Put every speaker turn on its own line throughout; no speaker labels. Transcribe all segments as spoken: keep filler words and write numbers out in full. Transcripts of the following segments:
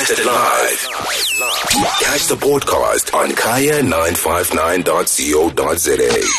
Broadcasted live. Catch the podcast on kaya nine five nine dot co dot za.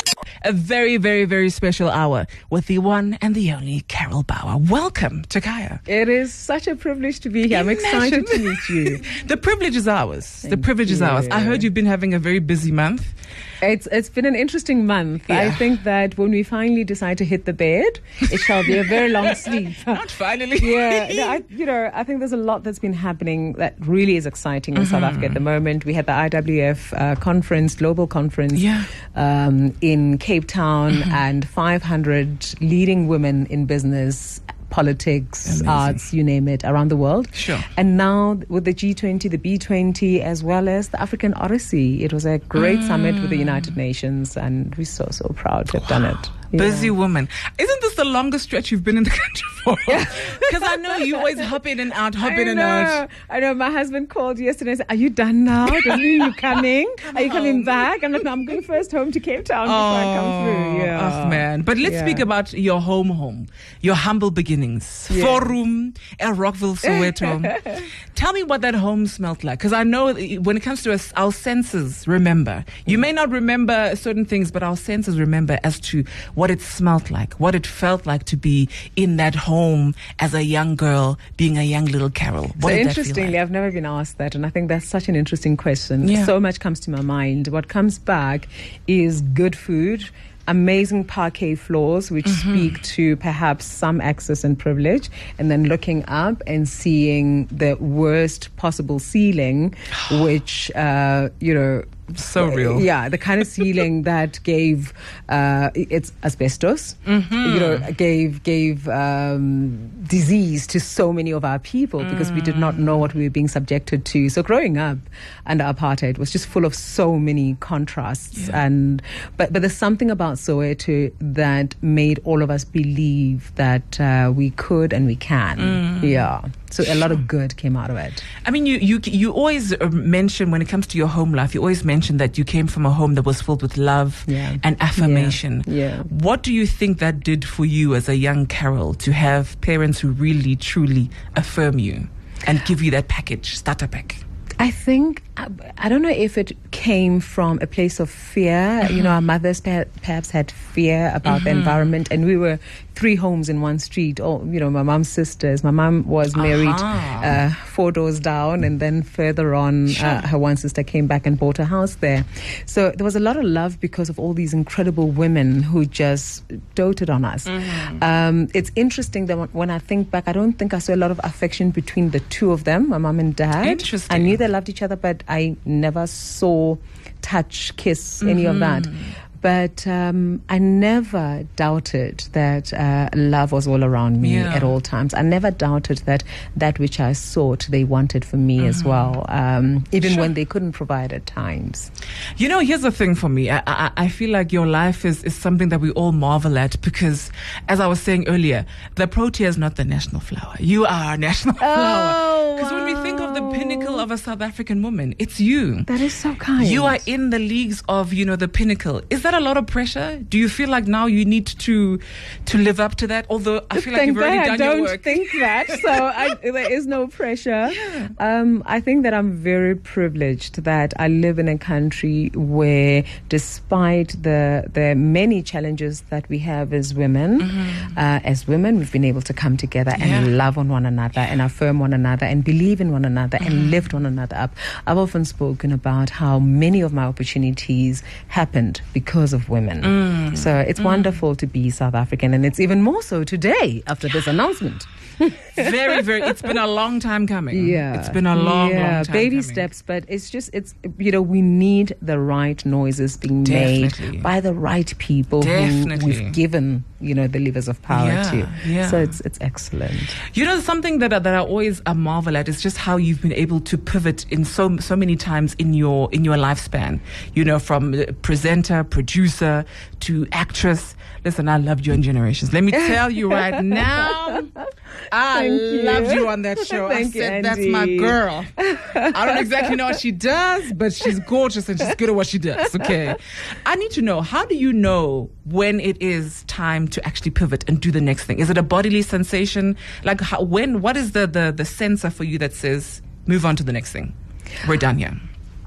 A very, very, very special hour with the one and the only Carol Bauer. Welcome to Kaya.
It is such a privilege to be here. I'm
Imagine.
excited to meet you.
The privilege is ours.
Thank
the privilege is
you.
ours. I heard you've been having a very busy month.
It's It's been an interesting month.
Yeah.
I think that when we finally decide to hit the bed, it shall be a very long sleep.
Not finally.
Yeah, no, I, you know, I think there's a lot that's been happening that really is exciting in South Africa at the moment. We had the I W F uh, conference, global conference,
Yeah.
um, in Cape Town, and five hundred leading women in business, politics,
Amazing.
arts, you name it, around the world.
Sure.
And now with the G twenty, the B twenty, as well as the African Odyssey, it was a great summit with the United Nations, and we're so, so proud to have done it. Yeah.
Busy woman. Isn't this the longest stretch you've been in the country for? Because I know you always hop in and out, hop
I
in and
know.
out.
I know. My husband called yesterday and said, "Are you done now? Does it mean you're coming? Are you coming back?" I'm like, "No, I'm going first home to Cape Town before I come through." Yeah.
Oh, man. But let's
Yeah.
speak about your home home, your humble beginnings.
Yeah.
Forum at Rockville, Soweto. Tell me what that home smelled like. Because I know when it comes to us, our senses remember. You may not remember certain things, but our senses remember as to what it smelled like, what it felt like to be in that home as a young girl, being a young little Carol. What
So
did that feel
interestingly,
like?
I've never been asked that, and I think that's such an interesting question.
Yeah.
So much comes to my mind. What comes back is good food, amazing parquet floors, which
Mm-hmm.
speak to perhaps some access and privilege, and then looking up and seeing the worst possible ceiling, which, uh, you know,
So real.
Yeah, the kind of ceiling that gave uh, it's asbestos.
Mm-hmm.
You know, gave gave um, disease to so many of our people because we did not know what we were being subjected to. So growing up under apartheid was just full of so many contrasts.
Yeah.
And but but there's something about Soweto that made all of us believe that uh, we could and we can.
Mm.
Yeah. So a lot of good came out of it.
I mean, you, you you always uh, mention, when it comes to your home life, you always mention that you came from a home that was filled with love
Yeah.
and affirmation.
Yeah. Yeah.
What do you think that did for you as a young Carol to have parents who really, truly affirm you and give you that package, starter pack?
I think, I, I don't know if it came from a place of fear. You know, our mothers per, perhaps had fear about the environment, and we were three homes in one street. Oh, you know, my mom's sisters. My mom was married
Aha.
uh, four doors down, and then further on,
Sure.
uh, her one sister came back and bought a house there. So there was a lot of love because of all these incredible women who just doted on us. Um, it's interesting that when- when I think back, I don't think I saw a lot of affection between the two of them, my mom and dad.
Interesting.
I knew they loved each other, but I never saw, touch, kiss, any of that. But um, I never doubted that uh, love was all around me
Yeah.
at all times. I never doubted that that which I sought, they wanted for me as well, um, even
Sure.
when they couldn't provide at times.
You know, here's the thing for me. I, I, I feel like your life is, is something that we all marvel at because, as I was saying earlier, the protea is not the national flower. You are a national flower. Because when we think of the pinnacle of a South African woman, it's you.
That is so kind.
You are in the leagues of, you know, the pinnacle. Is that a lot of pressure? Do you feel like now you need to to live up to that? Although I feel like
Thank
you've already
God
done
I don't
your work.
think that. So I, there is no pressure. Um, I think that I'm very privileged that I live in a country where, despite the the many challenges that we have as women, uh, as women, we've been able to come together and
Yeah.
love on one another and affirm one another and believe in one another and lift one another up. I've often spoken about how many of my opportunities happened because of women. So it's wonderful to be South African, and it's even more so today after this announcement.
Very, very. It's been a long time coming.
Yeah.
It's been a long,
yeah,
long time
baby
coming.
steps, but it's just, it's, you know, we need the right noises being
Definitely.
made by the right people who
Definitely.
we've given, you know, the levers of power
Yeah,
to.
yeah.
So it's it's excellent.
You know, something that I- that I always uh, marvel at is just how you've been able to pivot in so so many times in your in your lifespan. You know, from uh, presenter, producer to actress. Listen, I loved you in Generations. Let me tell you right now, I
Thank you.
loved you on that show.
Thank
I
you,
said, that's
Andy.
my girl. I don't exactly know what she does, but she's gorgeous and she's good at what she does. Okay, I need to know, how do you know when it is time to actually pivot and do the next thing? Is it a bodily sensation? Like how, when? What is the the the sensor for you that says move on to the next thing. We're done here.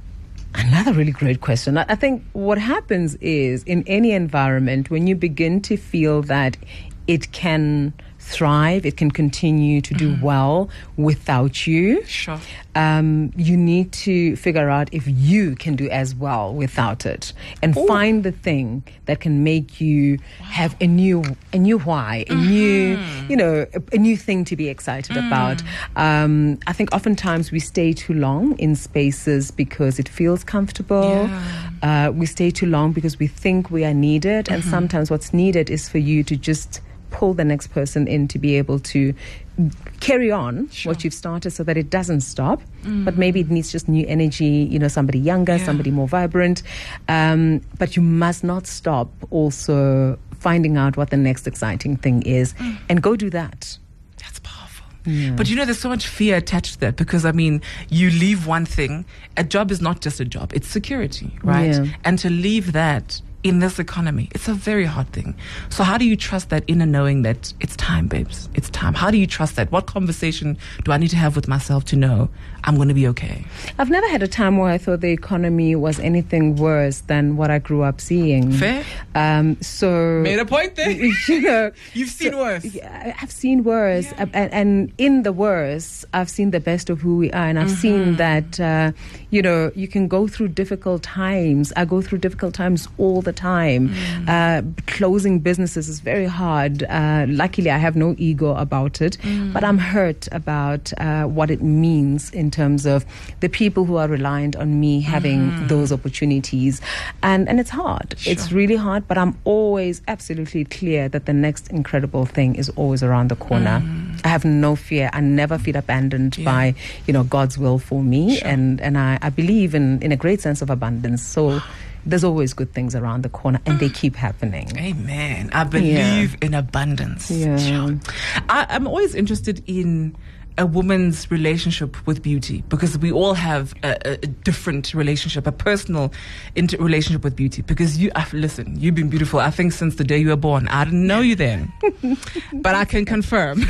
Another really great question. I I think what happens is in any environment, when you begin to feel that it can thrive, it can continue to do mm. well without you,
sure.
um, you need to figure out if you can do as well without it, and Ooh. find the thing that can make you wow. have a new a new why, a mm-hmm. new you know a, a new thing to be excited mm. about. Um, I think oftentimes we stay too long in spaces because it feels comfortable.
Yeah.
Uh, we stay too long because we think we are needed, mm-hmm. and sometimes what's needed is for you to just pull the next person in to be able to carry on sure. what you've started so that it doesn't stop. Mm. But maybe it needs just new energy, you know, somebody younger, yeah. somebody more vibrant. Um, but you must not stop also finding out what the next exciting thing is mm. and go do that.
That's powerful. Yeah. But you know, there's so much fear attached to that because, I mean, you leave one thing. A job is not just a job. It's security, right? Yeah. And to leave that in this economy, it's a very hard thing. So how do you trust that inner knowing that it's time, babes? It's time. How do you trust that? What conversation do I need to have with myself to know I'm going to be okay?
I've never had a time where I thought the economy was anything worse than what I grew up seeing.
Fair.
Um, so
made a point there.
You know,
you've seen
so,
worse.
Yeah, I've seen worse, yeah. and, and in the worse, I've seen the best of who we are, and I've mm-hmm. seen that uh, you know you can go through difficult times. I go through difficult times all the time. Mm. Uh, closing businesses is very hard. Uh, luckily, I have no ego about it, mm. but I'm hurt about uh, what it means in terms of the people who are reliant on me having mm. those opportunities. And, and it's hard. Sure. It's really hard, but I'm always absolutely clear that the next incredible thing is always around the corner. Mm. I have no fear. I never feel abandoned yeah. by, you know, God's will for me. Sure. And, and I, I believe in, in a great sense of abundance. So there's always good things around the corner, and they keep happening.
Amen. I believe yeah. in abundance.
Yeah.
Sure. I, I'm always interested in a woman's relationship with beauty, because we all have a, a different relationship, a personal inter- relationship with beauty. Because you, uh, listen, you've been beautiful, I think, since the day you were born. I didn't know you then, but I can confirm.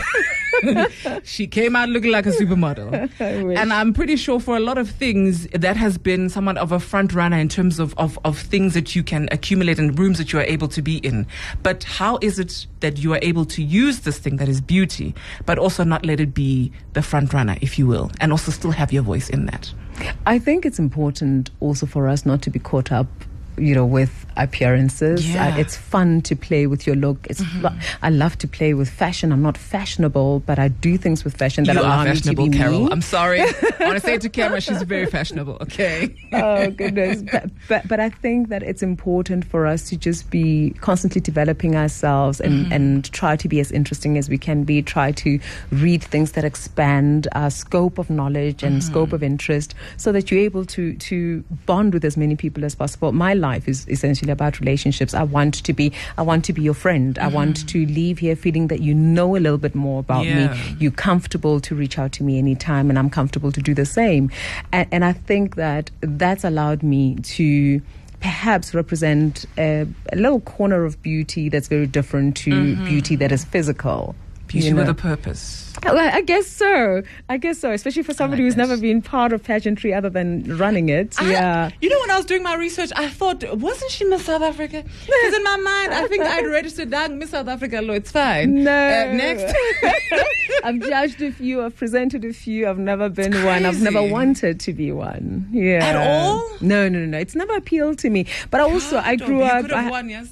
She came out looking like a supermodel. And I'm pretty sure for a lot of things that has been somewhat of a front runner in terms of, of, of things that you can accumulate and rooms that you are able to be in. But how is it that you are able to use this thing that is beauty, but also not let it be the front runner, if you will, and also still have your voice in that?
I think it's important also for us not to be caught up, you know, with appearances.
Yeah.
Uh, it's fun to play with your look. It's mm-hmm. lo- I love to play with fashion. I'm not fashionable, but I do things with fashion that
you
allow
are
me
fashionable,
to be
Carol.
me.
I'm sorry. I want to say it to camera. She's very fashionable. Okay.
Oh goodness. But, but but I think that it's important for us to just be constantly developing ourselves and mm-hmm. and try to be as interesting as we can be. Try to read things that expand our scope of knowledge and mm-hmm. scope of interest, so that you're able to to bond with as many people as possible. My life is essentially about relationships. I want to be I want to be your friend. Mm-hmm. I want to leave here feeling that you know a little bit more about
yeah.
me. You're comfortable to reach out to me anytime, and I'm comfortable to do the same. And, and I think that that's allowed me to perhaps represent a, a little corner of beauty that's very different to mm-hmm. beauty that is physical.
Beauty
you know?
with a purpose.
Well, I guess so. I guess so. Especially for somebody
like
who's
this.
never been part of pageantry other than running it.
I,
yeah.
You know, when I was doing my research, I thought, wasn't she Miss South Africa? Because in my mind, I think I'd registered down Miss South Africa. Lo, it's fine.
No.
Uh, next.
I've judged a few. I've presented a few. I've never been
It's
one. I've
crazy.
never wanted to be one. Yeah.
At all?
No, no, no, no. It's never appealed to me. But also, I
God,
grew
you
up.
could have
I-
won, yes.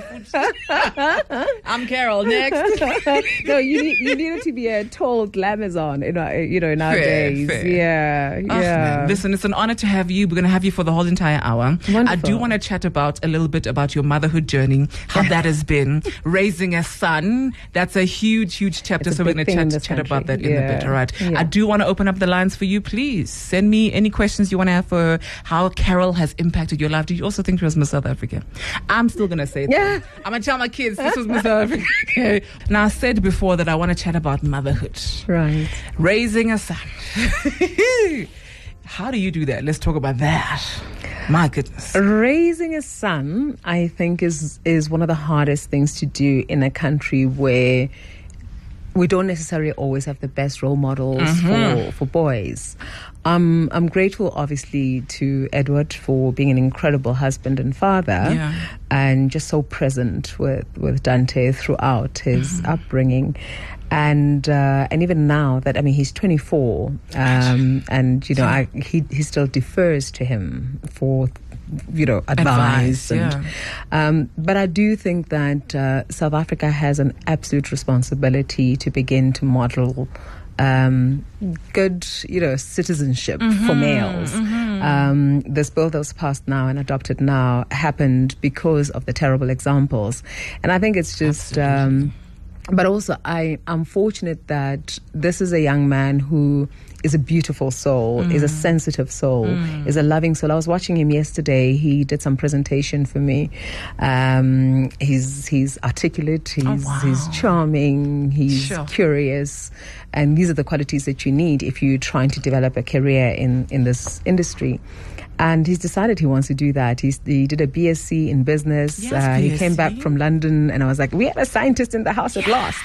I'm Carol. Next.
no, you need, you needed to be a told Glamazon, in our, you know, in our
Fair,
days.
fair.
Yeah,
Oh,
yeah.
man. Listen, it's an honor to have you. We're going to have you for the whole entire hour. I
Wonderful.
do want to chat about a little bit about your motherhood journey, how that has been, raising a son. That's a huge, huge chapter.
It's a
So we're
big
going to
thing in
chat,
this
chat
country.
about that in a
Yeah.
bit. All right.
Yeah.
I do want to open up the lines for you. Please send me any questions you want to have for how Carol has impacted your life. Do you also think she was Miss South Africa? I'm still going to say it.
Yeah.
I'm going to tell my kids this was Miss South Africa. Okay. Now, I said before that I want to chat about motherhood.
Right.
Raising a son. How do you do that? Let's talk about that. My goodness.
Raising a son, I think, is is one of the hardest things to do in a country where we don't necessarily always have the best role models mm-hmm. for, for boys. Um, I'm grateful, obviously, to Edward for being an incredible husband and father,
yeah.
and just so present with, with Dante throughout his mm-hmm. upbringing. And uh, and even now that, I mean, he's twenty-four, um, and, you know, I, he, he still defers to him for, you know, advice.
advice and,
yeah. um, but I do think that uh, South Africa has an absolute responsibility to begin to model Um, good, you know, citizenship mm-hmm, for males. Mm-hmm. Um, this bill that was passed now and adopted now happened because of the terrible examples. And I think it's just, um, but also I, I'm fortunate that this is a young man who is a beautiful soul, mm. is a sensitive soul, mm. is a loving soul. I was watching him yesterday. He did some presentation for me. Um, he's he's articulate, he's, oh, wow. he's charming, he's sure. curious. And these are the qualities that you need if you're trying to develop a career in, in this industry. And he's decided he wants to do that. He's, he did a B S c in business.
Yes,
uh, he
B S c.
came back from London, and I was like, we had a scientist in the house at last.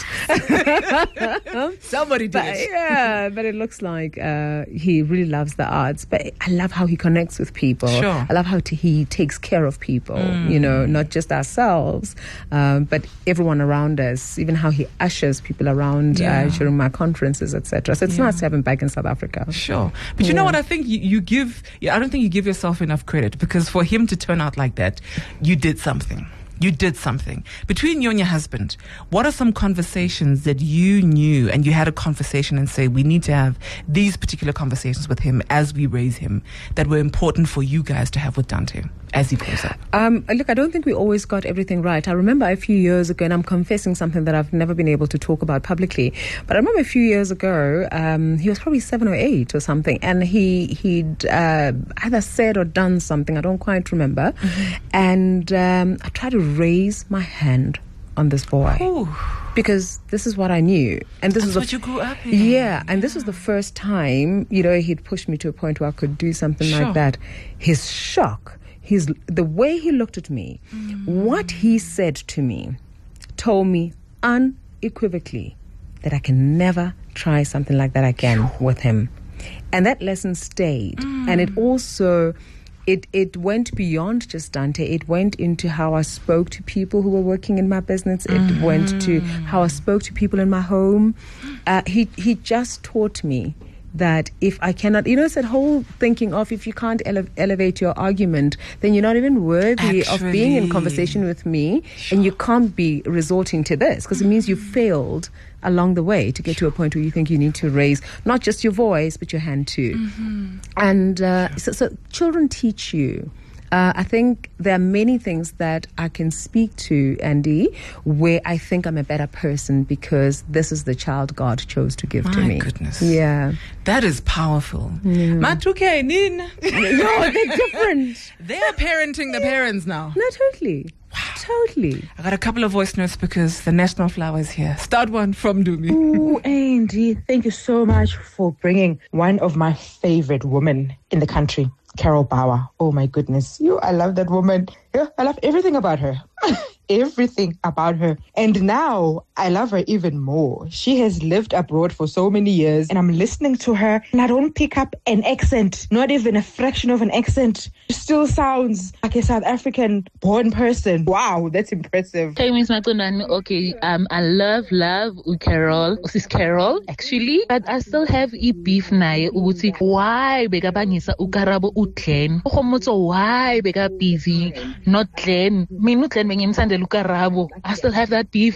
Somebody did.
But, yeah, but it looks like uh, he really loves the arts. But I love how he connects with people.
Sure.
I love how t- he takes care of people, mm. you know, not just ourselves, um, but everyone around us, even how he ushers people around yeah. uh, during my conferences, et cetera. So it's yeah. nice to have him back in South Africa.
Sure. But you yeah. know what? I think you, you give, yeah, I don't think you give yourself enough credit, because for him to turn out like that, you did something. You did something. Between you and your husband, what are some conversations that you knew and you had a conversation and say, we need to have these particular conversations with him as we raise him, that were important for you guys to have with Dante as he grows up?
Um, look, I don't think we always got everything right. I remember a few years ago, and I'm confessing something that I've never been able to talk about publicly, but I remember a few years ago, um, he was probably seven or eight or something, and he, he'd uh, either said or done something, I don't quite remember, mm-hmm. and um, I tried to raise my hand on this boy.
Ooh.
Because this is what I knew. And this
That's
was
what
f-
you grew up in.
Yeah, and yeah. this was the first time, you know, he'd pushed me to a point where I could do something
sure.
like that. His shock, his the way he looked at me, mm. what he said to me, told me unequivocally that I can never try something like that again with him. And that lesson stayed. Mm. And it also... It it went beyond just Dante. It went into how I spoke to people who were working in my business. It mm-hmm. went to how I spoke to people in my home. Uh, he he just taught me that if I cannot, you know, it's that whole thinking of if you can't ele- elevate your argument, then you're not even worthy
Actually.
of being in conversation with me, sure. and you can't be resorting to this, because it means you failed along the way to get to a point where you think you need to raise not just your voice but your hand too. Mm-hmm. And uh, so, so children teach you. Uh, I think there are many things that I can speak to, Andy, where I think I'm a better person because this is the child God chose to give
My
to me.
My goodness.
Yeah.
That is powerful. Yeah. Matuke, Nina.
No, they're different.
They're parenting the parents now.
No, totally. Wow. Totally.
I got a couple of voice notes because the national flower is here. Start one from Dumi.
Ooh, Andy, thank you so much for bringing one of my favorite women in the country, Carol Bauer. Oh my goodness. You, I love that woman. Yeah, I love everything about her. Everything about her. And now I love her even more. She has lived abroad for so many years, and I'm listening to her and I don't pick up an accent, not even a fraction of an accent. She still sounds like a South African born person. Wow, that's impressive.
Hey, Miss Matundani. Okay, um, I love, love Carol. This is Carol, actually, but I still have a beef nae. Uguti, why bega bangisa ukarabo utlen? Homotso, why bega busy? Not Glen. Me not Glen bengin sande lukarabo. I still have that beef.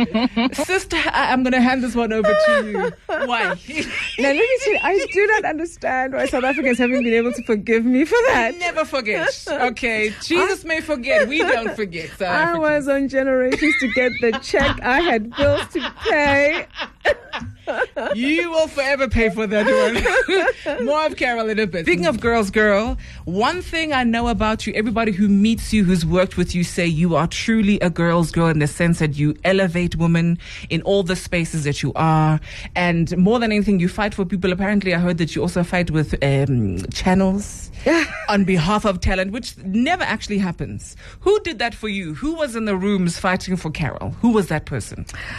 Sister, I, I'm going to hand this one over to you. Why?
Now, let me tell you, I do not understand why South Africans haven't been able to forgive me for that.
Never forget. Okay, Jesus I, may forget. We don't forget. South
I
Africans.
was on Generations to get the check. I had bills to pay.
You will forever pay for that one. More of Carol in a bit. Speaking of girls, girl, one thing I know about you, everybody who meets you, who's worked with you, say you are truly a girl's girl in the sense that you elevate women in all the spaces that you are. And more than anything, you fight for people. Apparently, I heard that you also fight with um, channels on behalf of talent, which never actually happens. Who did that for you? Who was in the rooms fighting for Carol? Who was that person?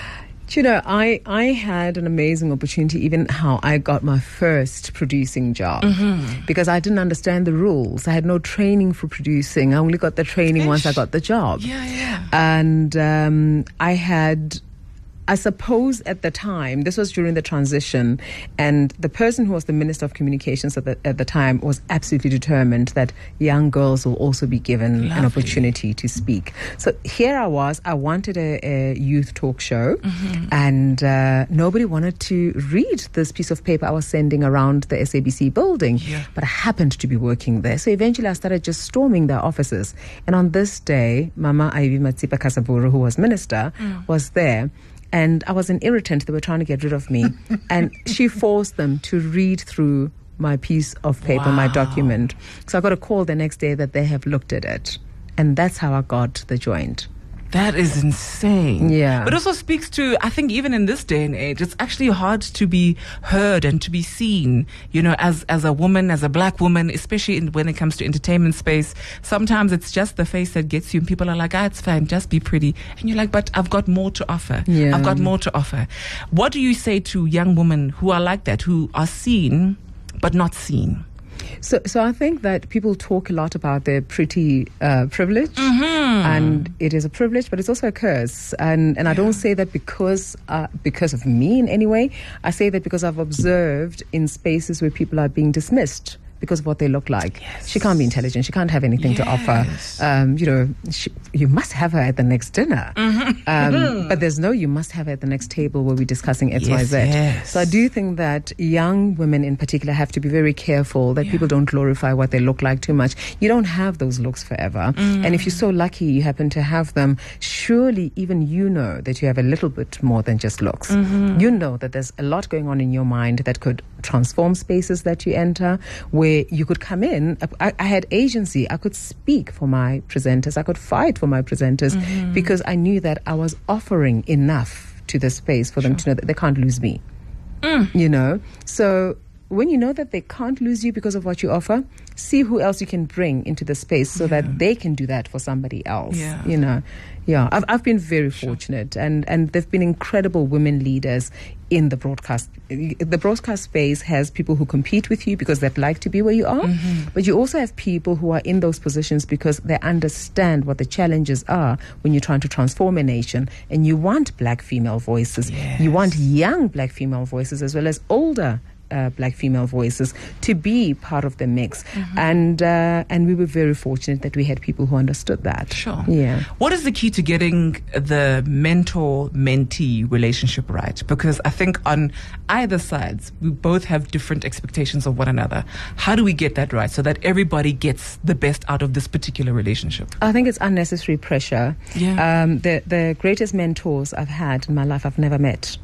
You know, I, I had an amazing opportunity, even how I got my first producing job, mm-hmm. because I didn't understand the rules. I had no training for producing. I only got the training Ish. once I got the job.
Yeah, yeah.
And um, I had... I suppose at the time, this was during the transition, and the person who was the Minister of Communications at the, at the time was absolutely determined that young girls will also be given Lovely. an opportunity to speak. So here I was, I wanted a, a youth talk show, mm-hmm. and uh, nobody wanted to read this piece of paper I was sending around the S A B C building,
yeah.
but I happened to be working there. So eventually I started just storming their offices. And on this day, Mama Ivy Matsipa Kasaburu, who was minister, mm. was there. And I was an irritant. They were trying to get rid of me. And she forced them to read through my piece of paper, wow. my document. So I got a call the next day that they have looked at it. And that's how I got the joint.
That is insane.
Yeah.
But also speaks to, I think even in this day and age, it's actually hard to be heard and to be seen, you know, as, as a woman, as a black woman, especially in, when it comes to entertainment space. Sometimes it's just the face that gets you and people are like, ah, it's fine, just be pretty. And you're like, but I've got more to offer.
Yeah.
I've got more to offer. What do you say to young women who are like that, who are seen but not seen?
So, so I think that people talk a lot about their pretty uh, privilege,
mm-hmm.
and it is a privilege, but it's also a curse. And and yeah. I don't say that because uh, because of me in any way. I say that because I've observed in spaces where people are being dismissed because of what they look like.
Yes.
She can't be intelligent. She can't have anything
yes.
to offer. Um, you know, she, you must have her at the next dinner.
Mm-hmm.
Um, but there's no you must have her at the next table where we're discussing X, Y, Z.
Yes, yes.
So I do think that young women in particular have to be very careful that yeah. people don't glorify what they look like too much. You don't have those looks forever. Mm. And if you're so lucky you happen to have them, surely even you know that you have a little bit more than just looks.
Mm-hmm.
You know that there's a lot going on in your mind that could transform spaces that you enter, where you could come in. I, I had agency. I could speak for my presenters. I could fight for my presenters mm-hmm. because I knew that I was offering enough to the space for them sure. to know that they can't lose me.
Mm.
You know? So when you know that they can't lose you because of what you offer, see who else you can bring into the space so yeah. that they can do that for somebody else.
Yeah.
You know? Yeah, I've I've been very fortunate, sure. and and there've been incredible women leaders in the broadcast. The broadcast space has people who compete with you because they'd like to be where you are,
mm-hmm.
but you also have people who are in those positions because they understand what the challenges are when you're trying to transform a nation, and you want black female voices,
yes.
you want young black female voices as well as older Uh, black female voices to be part of the mix,
mm-hmm.
and uh, and we were very fortunate that we had people who understood that.
Sure.
Yeah.
What is the key to getting the mentor-mentee relationship right? Because I think on either sides we both have different expectations of one another. How do we get that right so that everybody gets the best out of this particular relationship?
I think it's unnecessary pressure.
Yeah.
Um, the the greatest mentors I've had in my life, I've never met.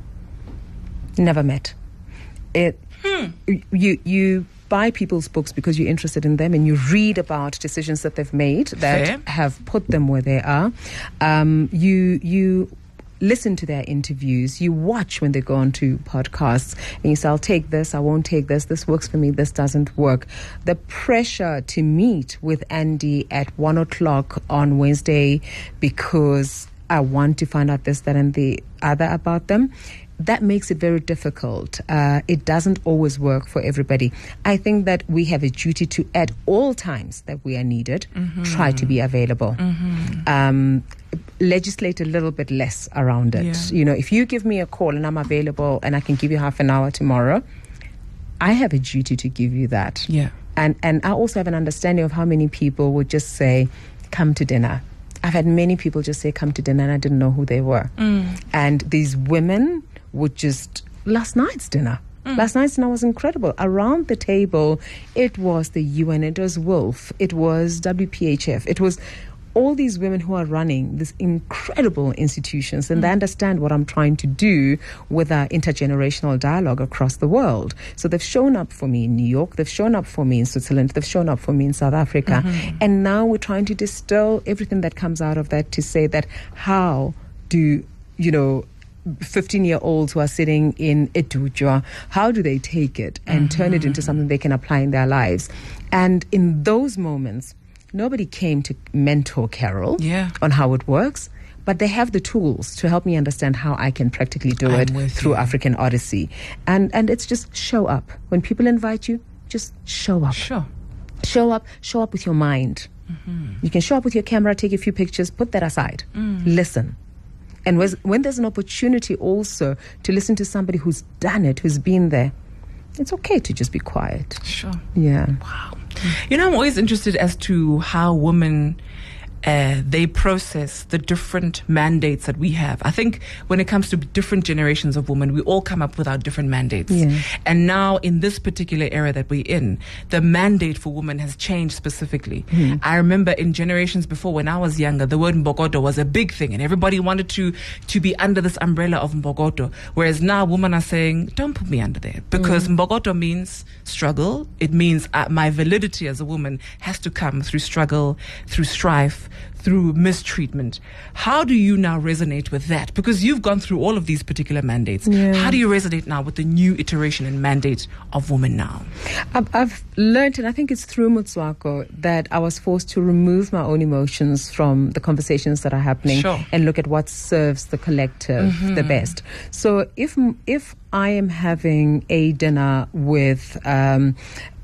Never met. It.
Hmm.
You you buy people's books because you're interested in them, and you read about decisions that they've made that
Fair.
have put them where they are. Um, you you listen to their interviews. You watch when they go on to podcasts, and you say, "I'll take this. I won't take this. This works for me. This doesn't work." The pressure to meet with Andy at one o'clock on Wednesday because I want to find out this, that, and the other about them. That makes it very difficult. Uh, it doesn't always work for everybody. I think that we have a duty to, at all times that we are needed,
mm-hmm.
try to be available.
Mm-hmm.
Um, legislate a little bit less around it.
Yeah.
You know, if you give me a call and I'm available and I can give you half an hour tomorrow, I have a duty to give you that.
Yeah.
And and I also have an understanding of how many people would just say, come to dinner. I've had many people just say, come to dinner, and I didn't know who they were.
Mm.
And these women would just, last night's dinner. Mm. Last night's dinner was incredible. Around the table, it was the U N, it was Wolf, it was W P H F, it was all these women who are running these incredible institutions, and mm. they understand what I'm trying to do with our intergenerational dialogue across the world. So they've shown up for me in New York, they've shown up for me in Switzerland, they've shown up for me in South Africa, mm-hmm. and now we're trying to distill everything that comes out of that to say that how do, you know, fifteen-year-olds who are sitting in Etujwa, how do they take it and mm-hmm. turn it into something they can apply in their lives? And in those moments, nobody came to mentor Carol
yeah.
on how it works, but they have the tools to help me understand how I can practically do
I'm
it
with
through
you.
African Odyssey. And and it's just show up. When people invite you, just show up.
Sure.
Show up, show up with your mind. Mm-hmm. You can show up with your camera, take a few pictures, put that aside. Mm. Listen. And was, when there's an opportunity also to listen to somebody who's done it, who's been there, it's okay to just be quiet.
Sure.
Yeah.
Wow. You know, I'm always interested as to how women uh, they process the different mandates that we have. I think when it comes to different generations of women, we all come up with our different mandates.
Yeah.
And now in this particular era that we're in, the mandate for women has changed specifically. Mm. I remember in generations before, when I was younger, the word Mbokodo was a big thing and everybody wanted to, to be under this umbrella of Mbokodo. Whereas now women are saying, don't put me under there, because mm. Mbokodo means struggle. It means uh, my validity as a woman has to come through struggle, through strife, through mistreatment. How do you now resonate with that? Because you've gone through all of these particular mandates.
Yeah.
How do you resonate now with the new iteration and mandate of women now?
I've, I've learned, and I think it's through Motswako, that I was forced to remove my own emotions from the conversations that are happening
Sure.
and look at what serves the collective mm-hmm. the best. So if if I am having a dinner with um,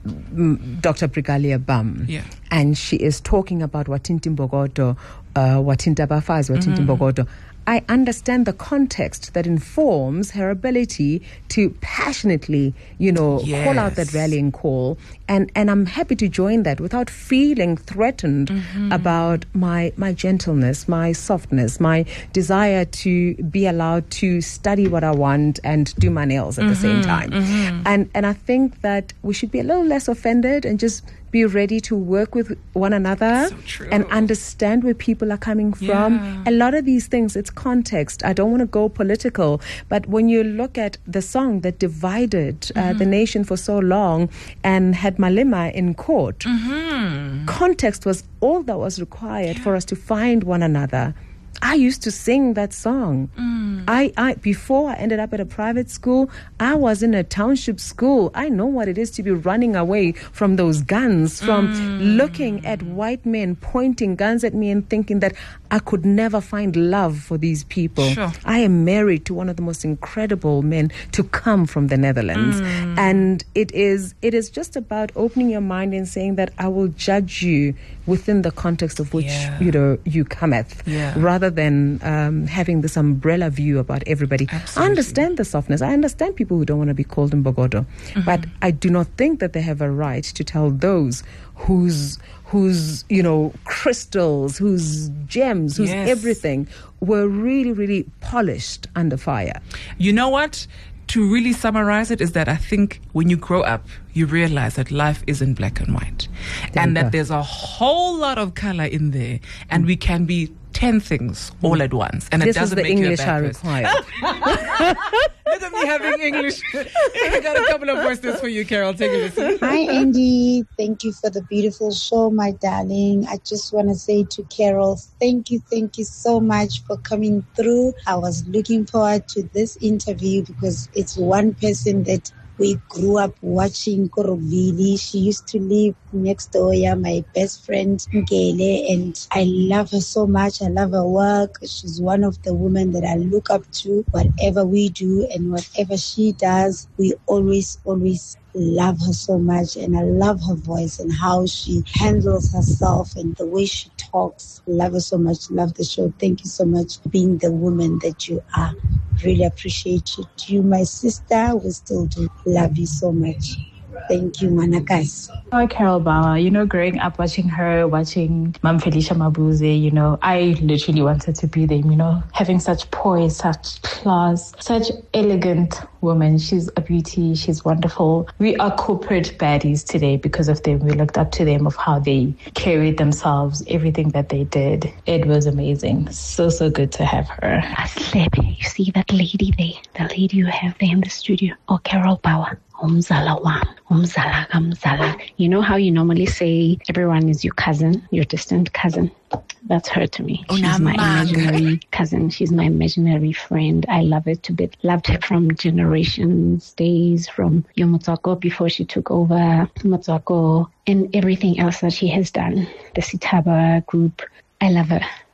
Doctor Brigalia Bam,
yeah.
and she is talking about Watinti Mbokodo, uh, Watinta Bafazi, Watinti
Mm-hmm.
Mbokodo, I understand the context that informs her ability to passionately, you know,
Yes.
call out that rallying call. And, and I'm happy to join that without feeling threatened mm-hmm. about my, my gentleness, my softness, my desire to be allowed to study what I want and do my nails at mm-hmm. the same time. Mm-hmm. And, and I think that we should be a little less offended and just be ready to work with one another
So true.
and understand where people are coming from.
Yeah.
A lot of these things, it's context. I don't want to go political, but when you look at the song that divided mm-hmm. uh, the nation for so long and had Malema in court,
Mm-hmm.
context was all that was required
Yeah.
for us to find one another. I used to sing that song. Mm. I, I before I ended up at a private school, I was in a township school. I know what it is to be running away from those guns, from mm. looking at white men pointing guns at me and thinking that I could never find love for these people.
Sure.
I am married to one of the most incredible men to come from the Netherlands. Mm. And it is it is just about opening your mind and saying that I will judge you within the context of which
Yeah.
you know you cometh,
Yeah.
rather than um, having this umbrella view about everybody.
Absolutely.
I understand the softness. I understand people who don't want to be called Mbokodo, mm-hmm. but I do not think that they have a right to tell those whose whose you know crystals, whose gems, whose
Yes.
everything were really really polished under fire.
You know what? To really summarize it is that I think when you grow up, you realize that life isn't black and white.
There
and
you
that
go.
there's a whole lot of color in there. And we can be ten things all at once. And
This
it
is
doesn't
the
make
English
you a
I
bad person.
require.
Look at me having English. I got a couple of voices for you, Carol. Take a listen.
Hi, Andy. Thank you for the beautiful show, my darling. I just want to say to Carol, thank you, thank you so much for coming through. I was looking forward to this interview because it's one person that we grew up watching, Korobili. She used to live next door, yeah, my best friend, Nkele, and I love her so much. I love her work. She's one of the women that I look up to. Whatever we do and whatever she does, we always, always love her so much. And I love her voice and how she handles herself and the way she talks. Love her so much. Love the show. Thank you so much for being the woman that you are. Really appreciate you. You, my sister, we still do love you so much. Thank you, Manakas.
Hi, Carol Bauer. You know, growing up watching her, watching Mam Felicia Mabuze, you know, I literally wanted to be them, you know, having such poise, such class, such elegant woman. She's a beauty. She's wonderful. We are corporate baddies today because of them. We looked up to them of how they carried themselves, everything that they did. It was amazing. So, so good to have her.
Aslepe, you see that lady there, the lady you have there in the studio? Oh, Carol Bauer. Umzala wam, umzala kamzala. You know how you normally say everyone is your cousin, your distant cousin? That's her to me. She's my imaginary cousin. She's my imaginary friend. I love her to bits. Loved her from generations, days, from Yomotsako before she took over, Motsako, and everything else that she has done. The Sitaba group. I love her.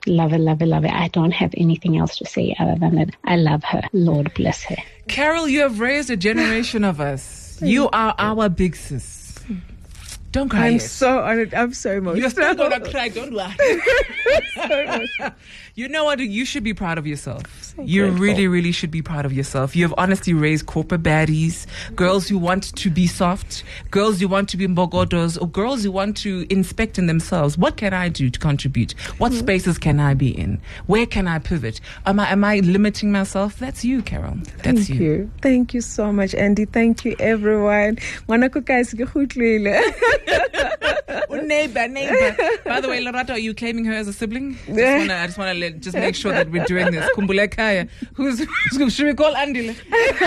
Love her, love her, love her. I don't have anything else to say other than that. I love her. Lord bless her.
Carol, you have raised a generation of us. You are our big sis. Don't cry.
I'm
yet.
so honored. I'm so emotional.
You're still gonna cry. Don't worry.
So emotional.
You know what? You should be proud of yourself.
So
you
grateful.
really, really should be proud of yourself. You have honestly raised corporate baddies, girls who want to be soft, girls who want to be mbogodos, or girls who want to inspect in themselves. What can I do to contribute? What mm-hmm. spaces can I be in? Where can I pivot? Am I am I limiting myself? That's you, Carol. That's
Thank
you.
you. Thank you so much, Andy. Thank you, everyone.
Neighbor, neighbor. By the way, Lerato, are you claiming her as a sibling? Just wanna, I just want to just make sure that we're doing this. Kumbule Kaya. Who's, who's should we call Andile?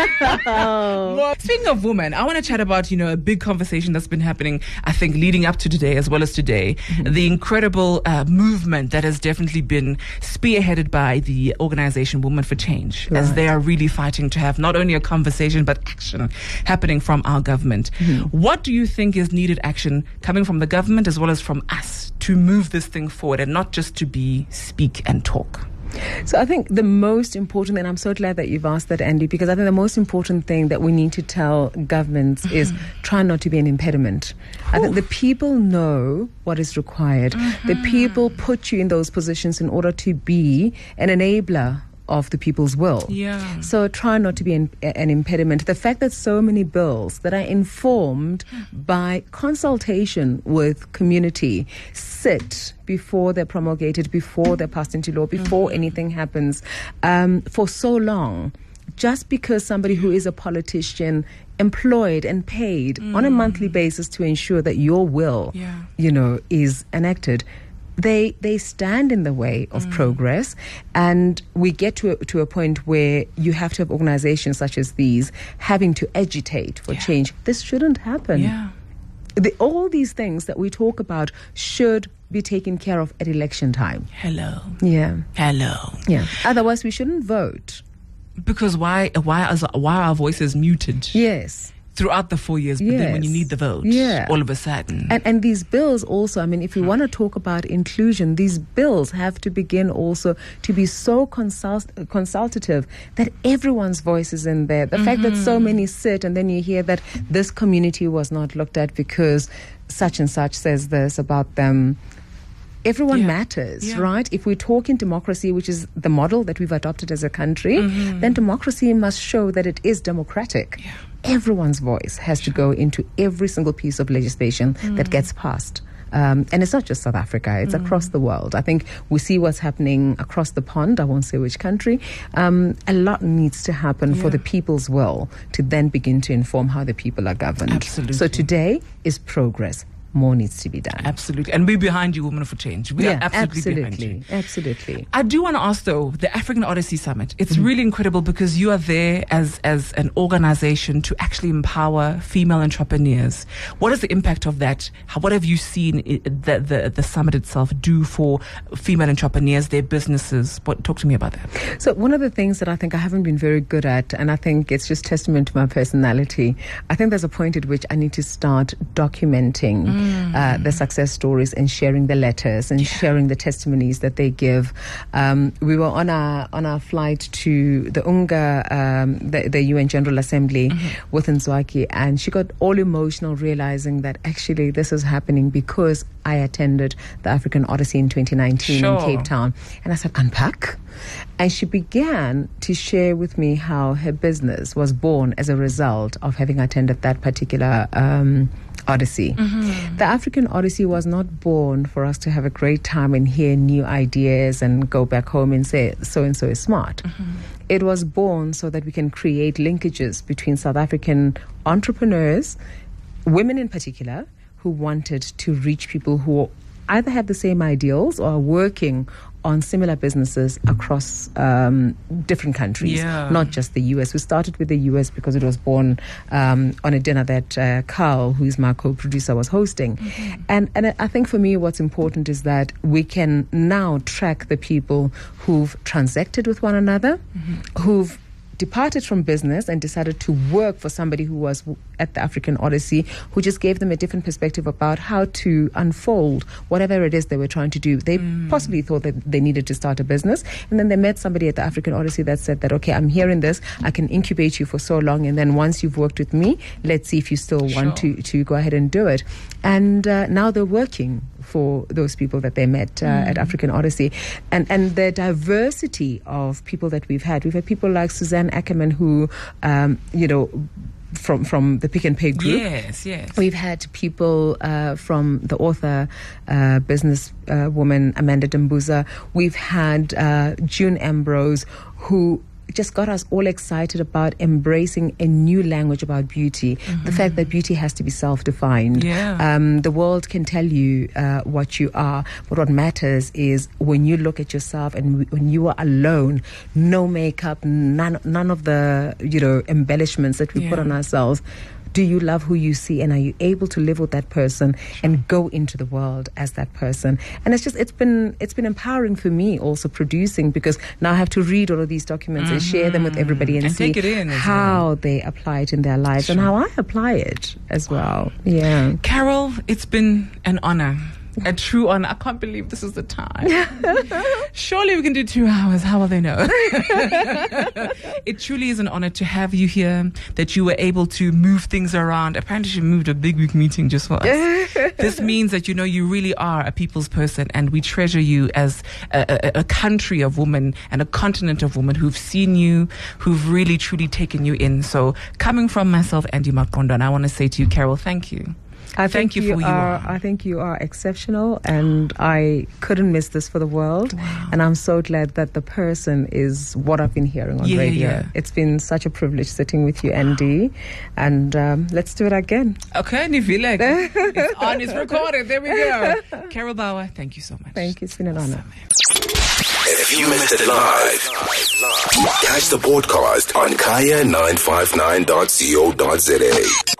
Oh. Speaking of women, I want to chat about, you know, a big conversation that's been happening, I think, leading up to today as well as today. Mm-hmm. The incredible uh, movement that has definitely been spearheaded by the organization Women for Change, right. as they are really fighting to have not only a conversation but action happening from our government. Mm-hmm. What do you think is needed action coming from the government as well as from us to move this thing forward and not just to be speak and talk?
So I think the most important, and I'm so glad that you've asked that, Andy, because I think the most important thing that we need to tell governments mm-hmm. is try not to be an impediment. Oof. I think the people know what is required. Mm-hmm. The people put you in those positions in order to be an enabler of the people's will.
Yeah.
So try not to be an, an impediment. The fact that so many bills that are informed by consultation with community sit before they're promulgated, before they're passed into law, before mm-hmm. anything happens, um, for so long, just because somebody who is a politician employed and paid mm. on a monthly basis to ensure that your will,
yeah.
you know, is enacted, They they stand in the way of mm. progress, and we get to a, to a point where you have to have organizations such as these having to agitate for
yeah.
change. This shouldn't happen.
Yeah.
The, all these things that we talk about should be taken care of at election time.
Hello.
Yeah.
Hello.
Yeah. Otherwise, we shouldn't vote.
Because why why is why are our voices muted?
Yes.
Throughout the four years, but
yes.
then when you need the vote,
yeah.
all of a sudden.
And, and these bills also, I mean, if we want to talk about inclusion, these bills have to begin also to be so consult- consultative that everyone's voice is in there. The mm-hmm. fact that so many sit and then you hear that this community was not looked at because such and such says this about them. Everyone yeah. matters,
yeah.
right? If we talk in democracy, which is the model that we've adopted as a country, mm-hmm. then democracy must show that it is democratic.
Yeah.
Everyone's voice has to go into every single piece of legislation mm. that gets passed. Um, and it's not just South Africa, it's mm. across the world. I think we see what's happening across the pond. I won't say which country. Um, a lot needs to happen yeah. for the people's will to then begin to inform how the people are governed.
Absolutely.
So today is progress. More needs to be done.
Absolutely. And we're behind you, Women for Change. We
yeah,
are absolutely,
absolutely
behind you.
Absolutely.
I do want to ask, though, the African Odyssey Summit. It's mm-hmm. really incredible because you are there as, as an organization to actually empower female entrepreneurs. What is the impact of that? How, what have you seen I- the, the, the summit itself do for female entrepreneurs, their businesses? What, talk to me about that.
So one of the things that I think I haven't been very good at, and I think it's just testament to my personality, I think there's a point at which I need to start documenting mm. Uh, the success stories and sharing the letters and yeah. sharing the testimonies that they give. Um, we were on our on our flight to the UNGA, um, the, the U N General Assembly mm-hmm. with Nzwaki, and she got all emotional realizing that actually this is happening because I attended the African Odyssey in twenty nineteen
sure.
in Cape Town. And I said, unpack. And she began to share with me how her business was born as a result of having attended that particular um, Odyssey. Mm-hmm. The African Odyssey was not born for us to have a great time and hear new ideas and go back home and say, so-and-so is smart. Mm-hmm. It was born so that we can create linkages between South African entrepreneurs, women in particular, who wanted to reach people who either have the same ideals or are working on similar businesses across um, different countries,
yeah.
not just the U S. We started with the U S because it was born um, on a dinner that uh, Carl, who is my co-producer, was hosting. Mm-hmm. And, and I think for me what's important is that we can now track the people who've transacted with one another, mm-hmm. who've departed from business and decided to work for somebody who was at the African Odyssey, who just gave them a different perspective about how to unfold whatever it is they were trying to do. They mm. possibly thought that they needed to start a business, and then they met somebody at the African Odyssey that said that, okay, I'm hearing this, I can incubate you for so long, and then once you've worked with me, let's see if you still
sure. want
to, to go ahead and do it. And uh, now they're working for those people that they met uh, mm. at African Odyssey. And and the diversity of people that we've had. We've had people like Suzanne Ackerman, who, um, you know, from from the Pick and Pay group.
Yes, yes.
We've had people uh, from the author, uh, business uh, woman Amanda Dambuza. We've had uh, June Ambrose, who just got us all excited about embracing a new language about beauty. Mm-hmm. The fact that beauty has to be self-defined.
Yeah.
Um, the world can tell you uh, what you are, but what matters is when you look at yourself and when you are alone, no makeup, none, none of the, you know, embellishments that we
yeah.
put on ourselves. Do you love who you see, and are you able to live with that person and go into the world as that person? And it's just it's been it's been empowering for me also producing, because now I have to read all of these documents mm-hmm. and share them with everybody and,
and
see
take it in
how
well.
they apply it in their lives
sure.
and how I apply it as well. Yeah,
Carol, it's been an honor. A true honor. I can't believe this is the time. Surely we can do two hours. How will they know? It truly is an honor to have you here, that you were able to move things around. Apparently she moved a big week meeting just for us. This means that, you know, you really are a people's person, and we treasure you as a, a, a country of women and a continent of women who've seen you, who've really truly taken you in. So coming from myself, Andy Maqondwana, I want to say to you, Carol, thank you.
I
Thank you,
you
for who you
are,
are.
I think you are exceptional, and I couldn't miss this for the world.
Wow.
And I'm so glad that the person is what I've been hearing on
yeah,
radio.
Yeah.
It's been such a privilege sitting with you, Andy. And um, let's do it again.
Okay, Nivilek. It's on, it's recorded. There we go. Carol Bauer, thank you so much.
Thank you. It's been an honor.
If you missed it live, catch the podcast on kaya nine five nine dot co dot za.